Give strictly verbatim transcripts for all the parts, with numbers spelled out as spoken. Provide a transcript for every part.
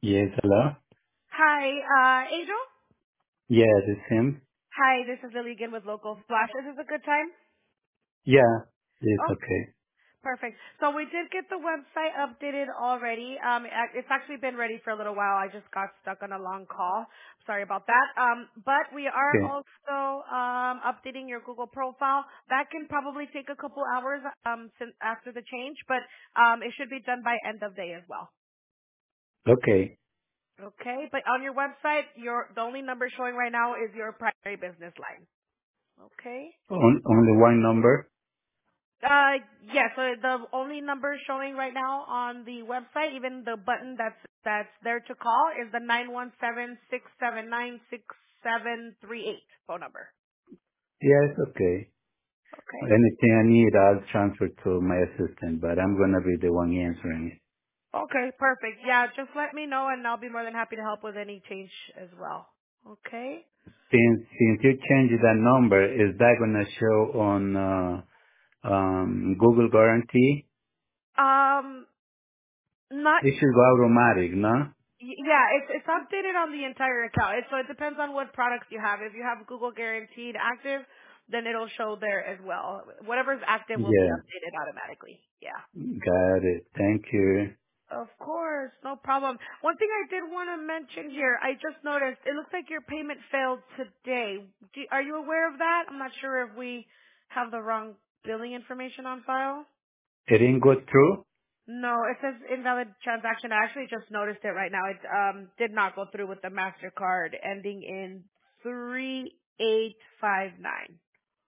Yes, hello? Hi, uh, Angel? Yeah, this him. Hi, this is Lily again with Local Splash. This is a good time? Yeah, it's Oh, okay. perfect. So we did get the website updated already. Um, it- it's actually been ready for a little while. I just got stuck on a long call. Sorry about that. Um, but we are Okay. also um, updating your Google profile. That can probably take a couple hours um, since after the change, but um, it should be done by end of day as well. Okay. Okay, but on your website, your the only number showing right now is your primary business line. Okay. On, only one number? Uh, yeah, so the only number showing right now on the website, even the button that's that's there to call, is the nine one seven six seven nine six seven three eight phone number. Yes, okay. Okay. Anything I need, I'll transfer to my assistant, but I'm gonna be the one answering it. Okay, perfect. Yeah, just let me know and I'll be more than happy to help with any change as well. Okay. Since, since you changed that number, is that gonna show on, uh, um, Google Guarantee? Um, not It should go automatic, no? Y- Yeah, it's it's updated on the entire account. It, so it depends on what products you have. If you have Google Guaranteed active, then it'll show there as well. Whatever's active will be Yeah, updated automatically. Yeah. got it. Thank you. Of course, no problem. One thing I did want to mention here, I just noticed it looks like your payment failed today. Do, are you aware of that? I'm not sure if we have the wrong billing information on file. It didn't go through? No, it says invalid transaction. I actually just noticed it right now. It um did not go through with the MasterCard ending in three eight five nine.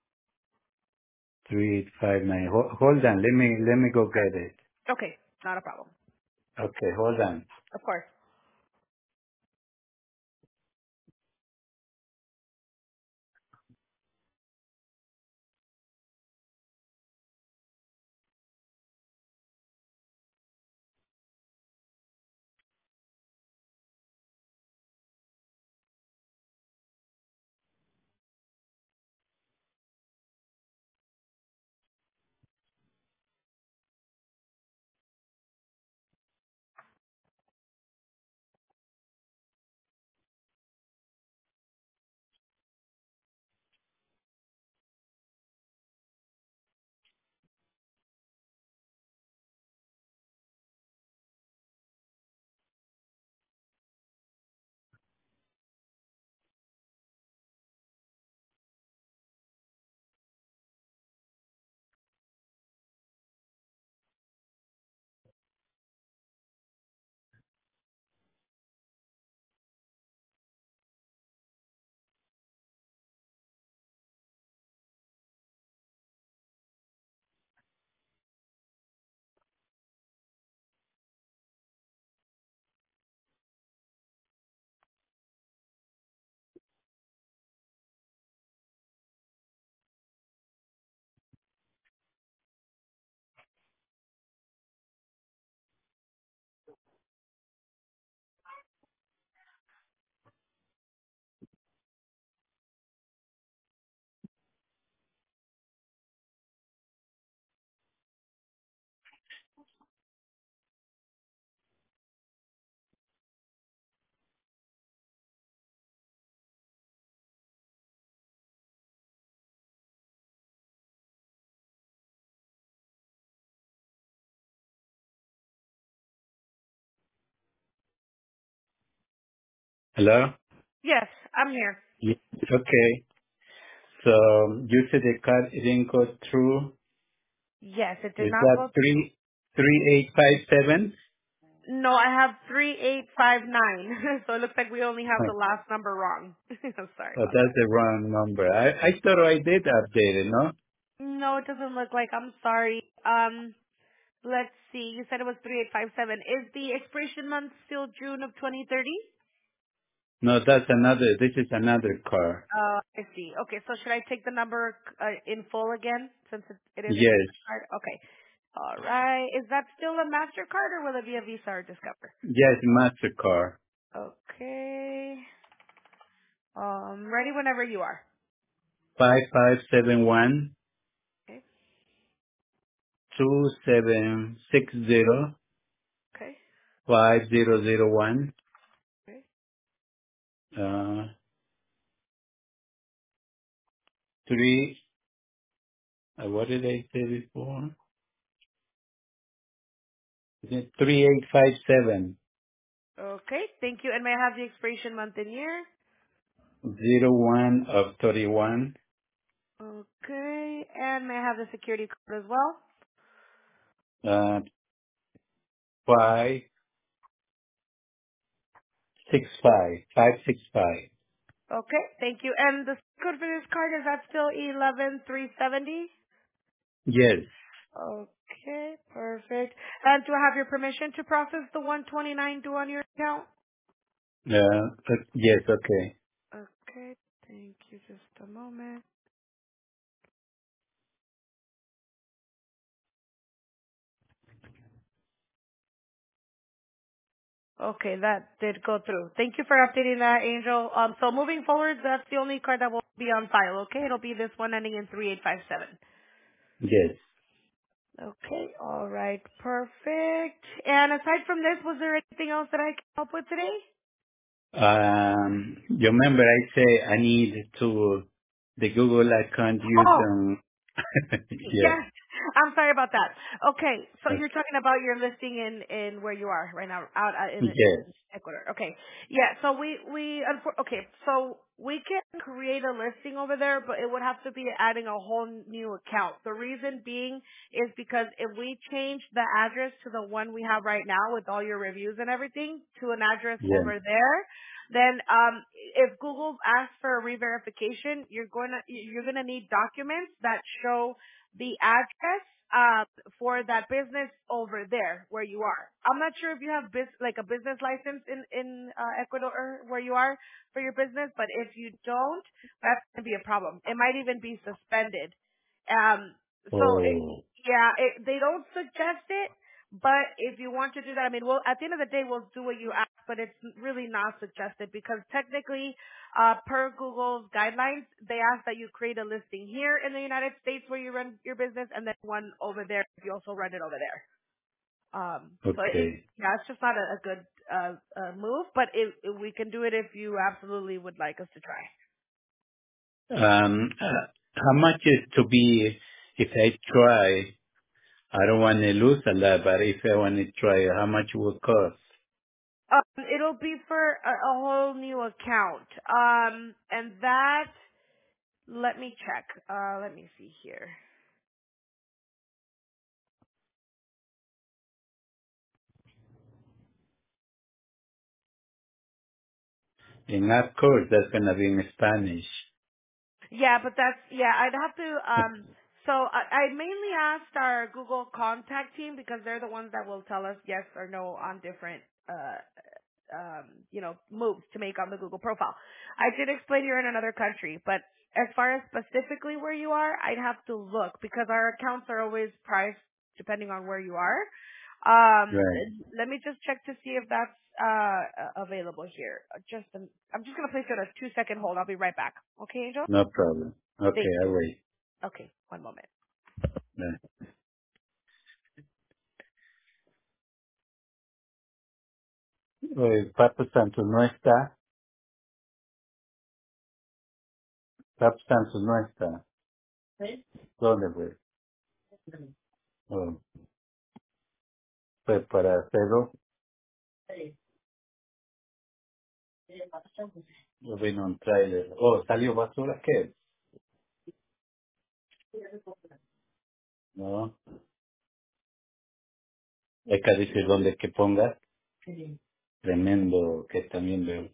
three eight five nine. Ho- hold on, let me, let me go Okay. get it. Okay, not a problem. Okay, hold on. Of course. Hello? Yes, I'm here. Yes. Okay. So you said the card didn't go through. Yes, it did Is not that go. three three eight five seven? No, I have three eight five nine. So it looks like we only have Huh. the last number wrong. I'm sorry Oh, about that's that. the wrong number. I I thought I did update it. No, No, it doesn't look like. I'm sorry. Um, let's see. You said it was three eight five seven. Is the expiration month still June of twenty thirty? no, that's another. This is another car. Uh, I see. Okay, so should I take the number uh, in full again since it, it is a Yes, different card? Okay. All right. Is that still a MasterCard or will it be a Visa or Discover? yes, Mastercard. Okay. Um, ready whenever you are. Five five seven one Okay. two seven six zero Okay. five zero zero one Uh, three, uh, what did I say before? Is it three eight five seven Okay, thank you. And may I have the expiration month and year? zero one of thirty-one, Okay, and may I have the security code as well? uh, five six five, five six five. Okay, thank you. And the code for this card, is that still eleven three seventy? Yes. Okay, perfect. And do I have your permission to process the one twenty-nine due on your account? Uh, uh, yes, okay. Okay, thank you. Just a moment. Okay, that did go through. Thank you for updating that, Angel. Um, so moving forward, that's the only card that will be on file. Okay, it'll be this one ending in three eight five seven. Yes. Okay, all right, perfect. And aside from this, was there anything else that I can help with today? Um, you remember I say I need to, the Google account use, Oh, um, yes. yeah. I'm sorry about that. Okay, so Uh, you're talking about your listing in in where you are right now, out uh, in yes. in Ecuador. Okay, yeah. So we we unfor- okay, so we can create a listing over there, but it would have to be adding a whole new account. The reason being is because if we change the address to the one we have right now with all your reviews and everything to an address Yeah. over there, then um if Google asks for a re-verification, you're going to you're going to need documents that show the address uh, for that business over there where you are. I'm not sure if you have bus- like a business license in in uh, Ecuador where you are for your business, but if you don't, that's going to be a problem. It might even be suspended. Um, so it, Oh, yeah, it, they don't suggest it, but if you want to do that, I mean, well, at the end of the day, we'll do what you ask, but it's really not suggested because technically uh, per Google's guidelines, they ask that you create a listing here in the United States where you run your business and then one over there if you also run it over there. Um, so it, okay. yeah, it's just not a, a good uh, uh, move, but it, it, we can do it if you absolutely would like us to try. Um, uh, how much is to be, if I try, I don't want to lose a lot, but if I want to try, how much will cost? Um, it'll be for a, a whole new account. Um, and that, let me check. Uh, let me see here. And of course, that's going to be in Spanish. Yeah, but that's yeah. I'd have to. Um, so I, I mainly asked our Google contact team because they're the ones that will tell us yes or no on different, uh, um, you know, moves to make on the Google profile. I did explain you're in another country, but as far as specifically where you are, I'd have to look because our accounts are always priced depending on where you are. Um, Right. let me just check to see if that's uh uh, available here. Uh, Just, um, I'm just gonna place you on a two second hold. I'll be right back. Okay, Angel? No problem. Okay, Thank I you. wait. Okay, one moment. Yeah. Oh, el Papo Santo no está. Papo Santo no está. ¿Dónde fue? Oh, fue para hacerlo. Yo vino un trailer. Oh, ¿salió basura qué? No. Hay que decir dónde que ponga. Tremendo que también veo.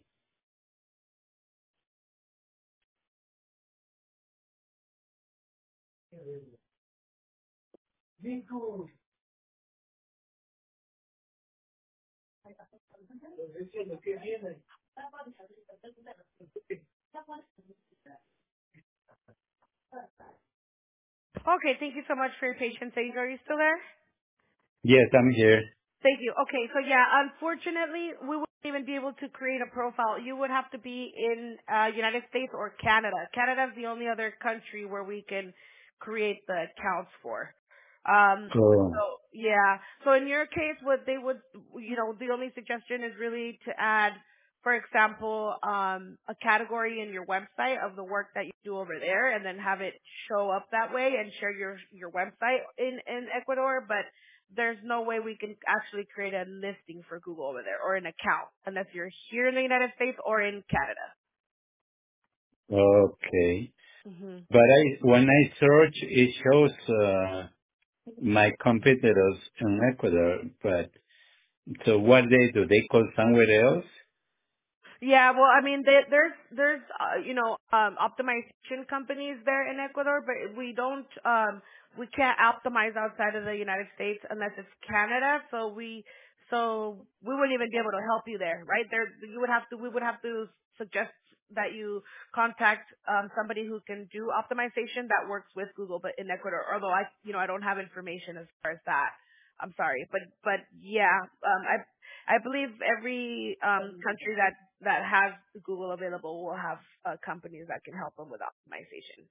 Okay, thank you so much for your patience, Angel. Are you still there? Yes, I'm here. Thank you. Okay, so yeah, unfortunately, we wouldn't even be able to create a profile. You would have to be in uh United States or Canada. Canada is the only other country where we can create the accounts for. Um so Oh, yeah. So in your case what they would you know, the only suggestion is really to add for example, um, a category in your website of the work that you do over there, and then have it show up that way and share your your website in in Ecuador. But there's no way we can actually create a listing for Google over there or an account unless you're here in the United States or in Canada. Okay. hmm But I, when I search, it shows uh, my competitors in Ecuador. But so what they do? They call somewhere else? Yeah, well, I mean, there, there's there's uh, you know um, optimization companies there in Ecuador, but we don't um, we can't optimize outside of the United States unless it's Canada. So we so we wouldn't even be able to help you there, right? There you would have to we would have to suggest that you contact um, somebody who can do optimization that works with Google, but in Ecuador. Although I you know I don't have information as far as that. I'm sorry, but but yeah, um, I I believe every um, country that that has Google available will have uh, companies that can help them with optimization.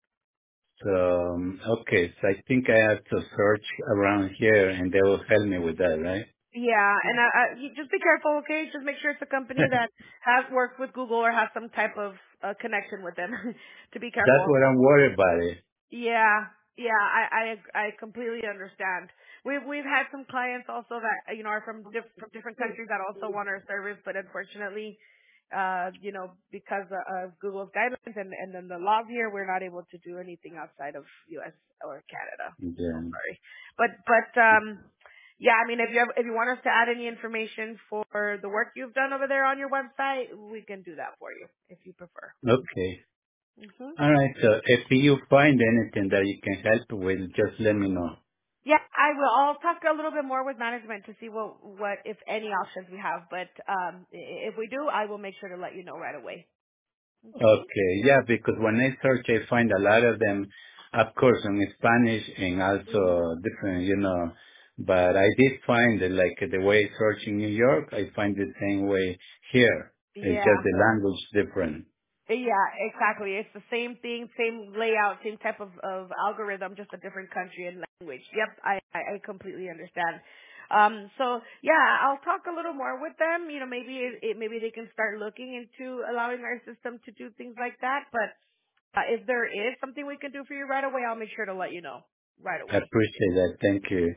So, um, okay, so I think I have to search around here and they will help me with that, right? Yeah, and I, I, you just be careful, okay? Just make sure it's a company that has worked with Google or has some type of uh, connection with them. To be That's careful. what I'm worried about it. Yeah, yeah, I I I completely understand. We've we've had some clients also that you know are from diff- from different countries that also want our service, but unfortunately, uh, you know, because of of Google's guidelines and and then the laws here, we're not able to do anything outside of U S or Canada. So Yeah. sorry, but but um, yeah, I mean, if you have, if you want us to add any information for the work you've done over there on your website, we can do that for you if you prefer. Okay. hmm All right. So if you find anything that you can help with, just let me know. Yeah, I will. I'll talk a little bit more with management to see what, what if any options we have. But um, i- if we do, I will make sure to let you know right away. Okay. Okay. Yeah, because when I search, I find a lot of them, of course, in Spanish and hmm also different, you know. But I did find that, like, the way I search in New York, I find the same way here. It's Yeah. just the language different. Yeah, exactly. It's the same thing, same layout, same type of, of algorithm, just a different country and language. Yep, I, I I completely understand. Um, so yeah, I'll talk a little more with them. You know, maybe it, it, maybe they can start looking into allowing our system to do things like that. But uh, if there is something we can do for you right away, I'll make sure to let you know right I away. appreciate that. Thank you.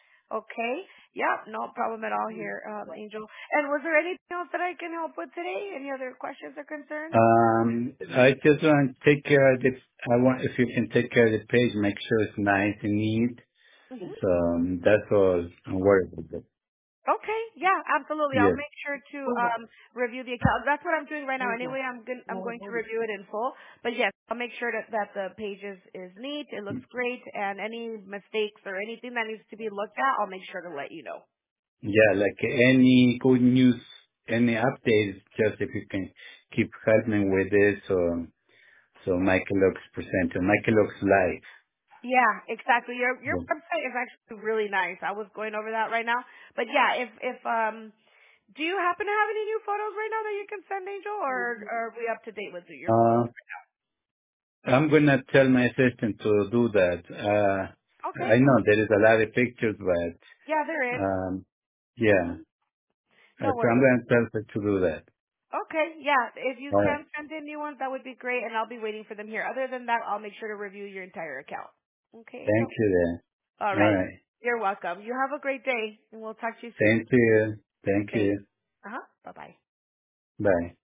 Okay. Yeah, no problem at all here, um, Angel. And was there anything else that I can help with today? Any other questions or concerns? Um, I just want to take care of the, I want, if you can take care of the page, make sure it's nice and neat. hmm So um, that's all I'm worried about. Okay. Yeah, absolutely. I'll Yes. make sure to um, review the account. That's what I'm doing right now. Anyway, I'm going I'm going to review it in full. But yes, I'll make sure that, that the page is, is neat. It looks great, and any mistakes or anything that needs to be looked at, I'll make sure to let you know. Yeah, like any good news, any updates, just if you can keep helping with this, so, so Michael looks presenter. Michael looks live. Yeah, exactly. Your your Yeah. website is actually really nice. I was going over that right now. But yeah, if if um do you happen to have any new photos right now that you can send, Angel, or, or are we up to date with your Uh, photos? I'm gonna tell my assistant to do that. Uh, Okay. I know there is a lot of pictures, but, Yeah, there is. um, yeah. Mm-hmm. Uh, No so I'm worries. gonna tell her to do that. Okay, yeah. If you All right. can send in new ones, that would be great, and I'll be waiting for them here. Other than that, I'll make sure to review your entire account. Okay, Thank Angel? you All then. All right. right. You're welcome. You have a great day, and we'll talk to you soon. Thank you. Thank Thanks. you. Uh-huh. Bye-bye. Bye.